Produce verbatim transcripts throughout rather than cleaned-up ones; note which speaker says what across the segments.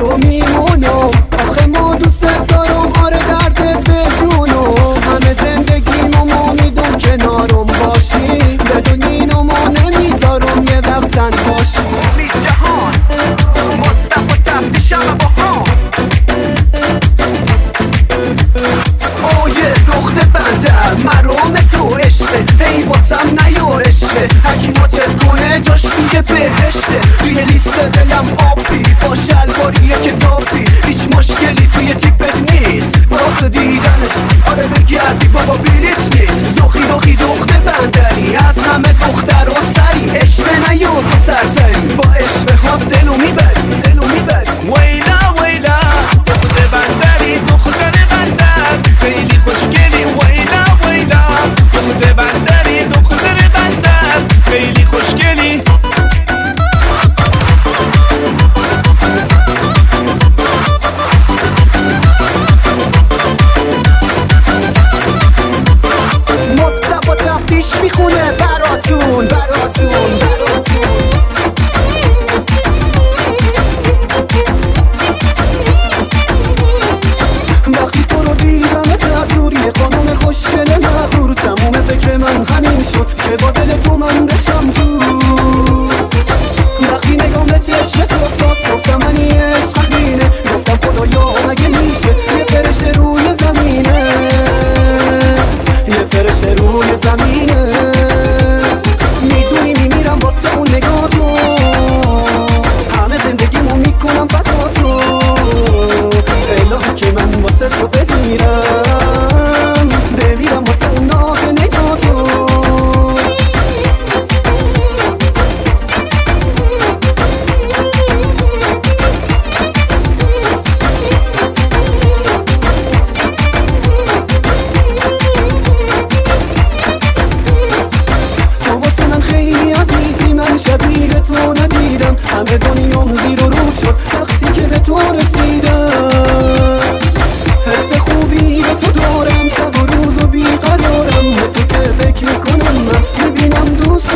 Speaker 1: تو میمونم، آخه ما دوست دارم، آره دردت به جونم. همه زندگیمو میدون کنارم باشی، بدون اینمو نمیذارم یه وقتن باشی.
Speaker 2: امید جهان مصطفی تفتیشم با ها اوه دخت بنده مرام تو عشقه، هی واسم نیارشه، هرکی ماچت کنه جاش توی بهشته. توی لیست دلم آبی با شلواریه کتابی، هیچ مشکلی توی تیپت نیست، راست دیدنش آره بگردی بابا بلیت نیست. دخی دخی دخت بندری از همه دختر و سری، عشق نیار تو سرسری، با عشق ها دلو میبری دلو میبری. ویلا ویلا دخت بندری دختر بندر خیلی خوشگلی. ویلا ویلا دخت بندری دختر بندر خیلی خوشگلی. مصطفی تفتیش میخونه براتون براتون براتون. وقتی تو رو دیدمت از روری خانم خوشگل مغرور، تموم فکر من همین شد که با دل تو من بشم تو. وقتی نگام به چشمت افتاد گفتم من این عشق بینه، گفتم خدایا مگه میشه یه فرشته روی زمینه، یه فرشته روی زمینه. میدونی میمیرم واسه اون نگاه تو، همه زندگیمو میکنم فدا تو. الهی که من واسه تو بمیرم، بمیرم واسه اون ناز نگاه تو. شبیه تو ندیدم، همه دنیام زیر و رو شد وقتی که به تو رسیدم. حس خوبی به تو دارم، شب و روز و بیقرارم، به تو که فکر میکنم من میبینم دوست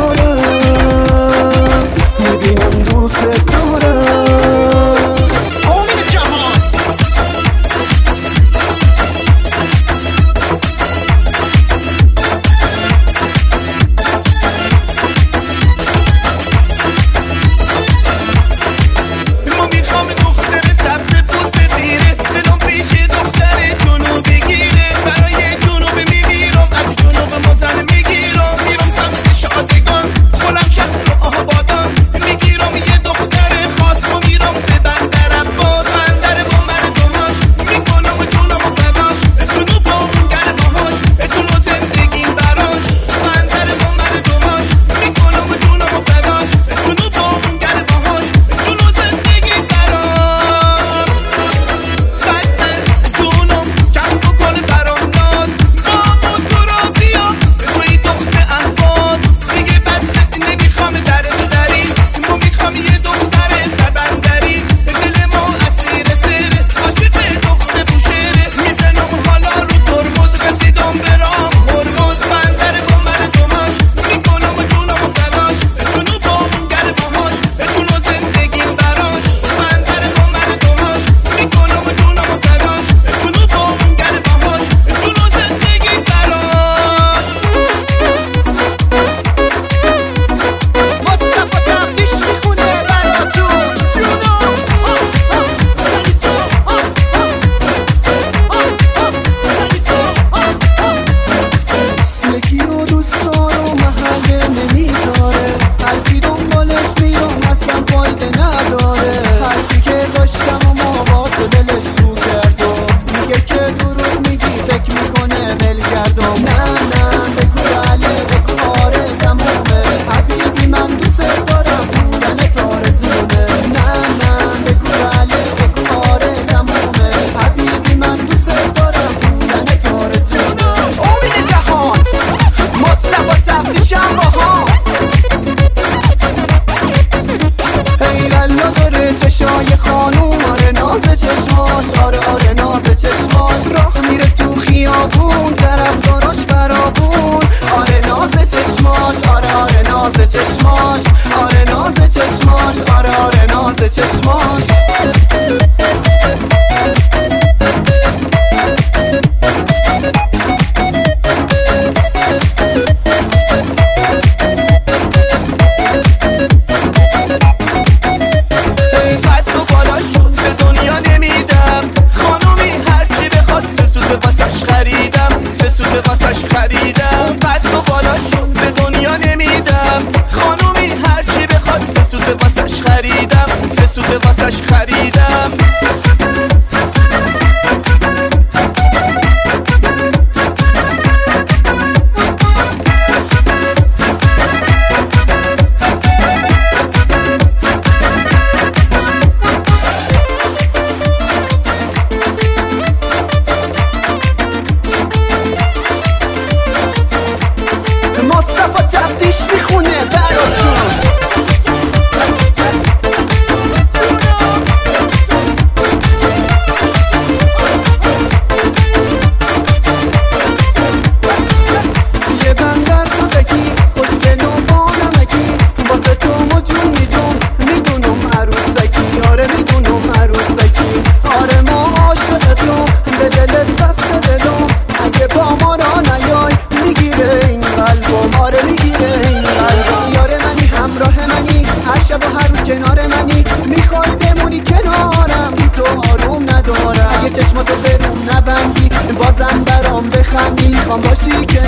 Speaker 2: دارم، میبینم دوست دارم. امید جهان ناز چشماش، آره ناز چشماش، آره آره ناز چشماش. واسش خریدم، سه سوته واسش خریدم.
Speaker 1: مصطفی تفتیش میخونه براتون. یه بندر کودکی خوشگل و بانمکی، واسه تو مجون میدون میدونم عروسکی. آره میدونم عروسکی، آره ما عاشق تو به دلت دست دلم. اگه با ما را نیای میگیره این قلبم، آره میگیره این قلبم. یاره منی همراه منی، هر شب و هر روز کنار منی. میخوای بمونی کنارم، بی تو آروم ندارم. اگه چشماتو برون نبندی بازم برام بخندی، خوام باشی کنارم.